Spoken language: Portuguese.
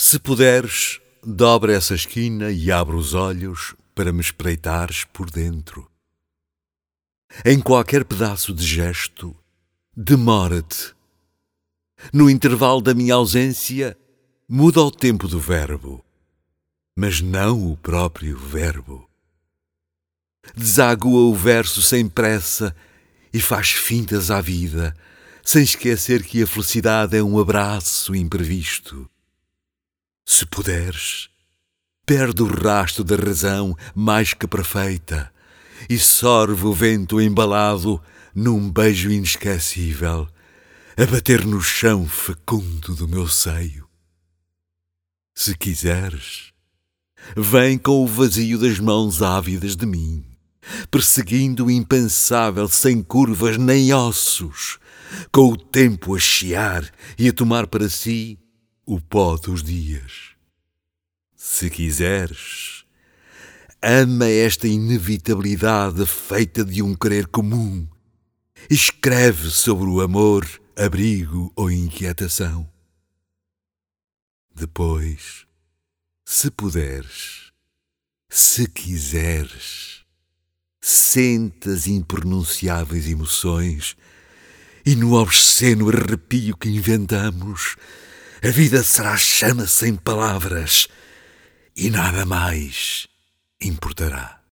Se puderes, dobra essa esquina e abre os olhos para me espreitares por dentro. Em qualquer pedaço de gesto, demora-te. No intervalo da minha ausência, muda o tempo do verbo, mas não o próprio verbo. Desagua o verso sem pressa e faz fintas à vida, sem esquecer que a felicidade é um abraço imprevisto. Se puderes, perde o rastro da razão mais que perfeita e sorve o vento embalado num beijo inesquecível, a bater no chão fecundo do meu seio. Se quiseres, vem com o vazio das mãos ávidas de mim, perseguindo o impensável sem curvas nem ossos, com o tempo a chiar e a tomar para si o pó dos dias. Se quiseres, ama esta inevitabilidade feita de um querer comum. Escreve sobre o amor, abrigo ou inquietação. Depois, se puderes, se quiseres, sente as impronunciáveis emoções e no obsceno arrepio que inventamos, a vida será chama sem palavras e nada mais importará.